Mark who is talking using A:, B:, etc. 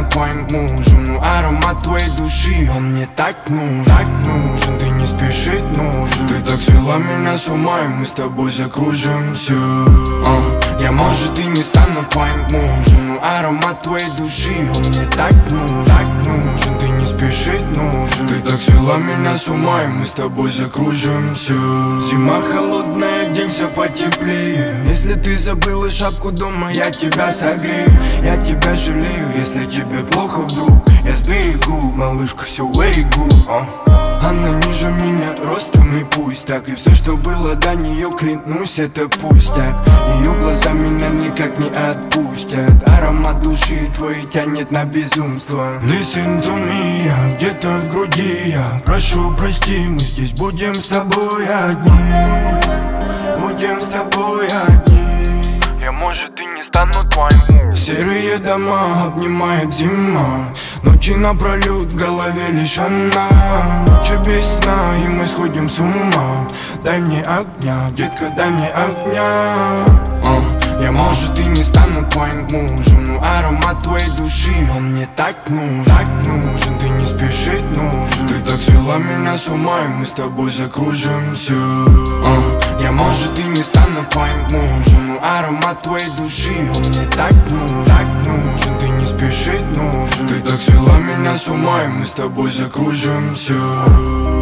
A: стану твоим мужем, но аромат твоей души, он мне так нужен, ты не спешить нужен. Ты так свела меня с ума, и мы с тобой закружимся. Я, может, и не стану твоим мужем, но аромат твоей души, он мне так нужен, ты не спешить нужен. Ты так свела меня с ума, и мы с тобой закружимся. Зима холодная, оденься потеплее. Если ты забыла шапку дома, я тебя согрею. Я тебя жалею, если тебе плохо вдруг. Я сберегу, малышка, все very good. Она ниже меня ростом, и пусть так. И все, что было до нее, клянусь, это пустяк. Ее глаза меня никак не отпустят. Аромат души твой тянет на безумство. Listen to me, я где-то в груди. Я прошу, прости, мы здесь будем с тобой одни. Будем с тобой одни. Я, может, и не стану твоим. Серые дома обнимает зима. Ночи напролет, в голове лишь она. Ночи без сна, и мы сходим с ума. Дай мне огня, детка, дай мне огня. Я, может, и не стану твоим мужем, но аромат твоей души, он мне так нужен, ты не спешить нужен. Ты так свела меня с ума, и мы с тобой закружимся. Я, может, и не стану твоим мужем, но аромат твоей души, он мне так нужен, ты не спешить нужен. Ты так свела меня с ума, и мы с тобой закружимся.